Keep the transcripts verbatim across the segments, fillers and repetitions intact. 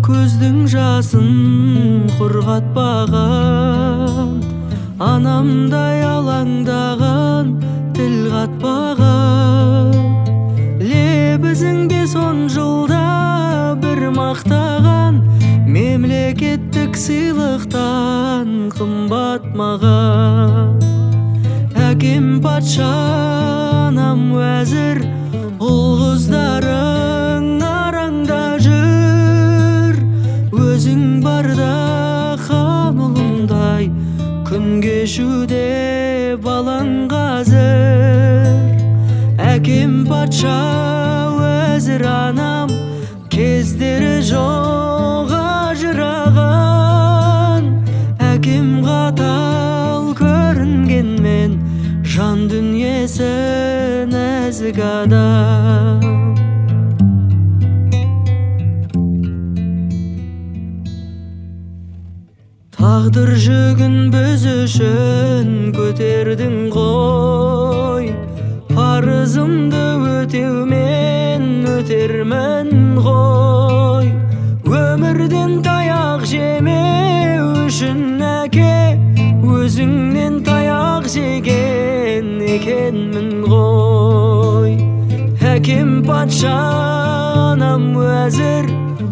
көздің жасын құрғатпаған, анамдай алаңдаған, тіл қатпаған. Лебізіңде сон жылда бір мақтаған, мемлекеттік сыйлықтан қымбат маған. Әкем патша, анам уәзір, ұл-қыздарың араңда жүр. Өзің барда хан ұлындай, күн кешуде балаң қазір. Әкем патша, уәзір анам, кездері жоқ ажыраған. Әкем қатал көрінгенмен, жан дүниесі нәзік адам. Тағдыр жүгін біз үшін көтердің ғой, парызымды өтеумен өтермін ғой. Өмірден таяқ жемеу үшін әке, өзіңнен таяқ жеген екенмін ғой. Әкем патша, анам уәзір,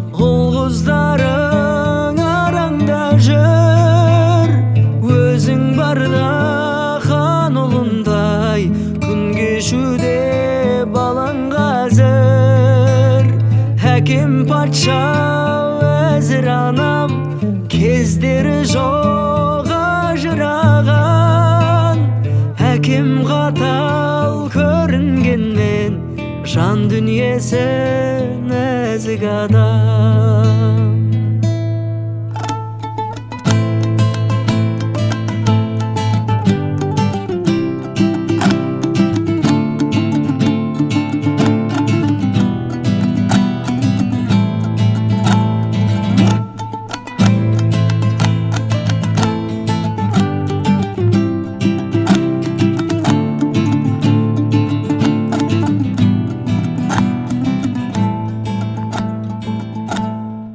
ұл-қыздарың араңда жүр. Өзің барда хан ұлындай, күн кешуде балаң қазір. Әкем патша, уәзір анам, кездері жоқ ажыраған. Әкем қатал көрінгенмен, жан дүниесі нәзік адам.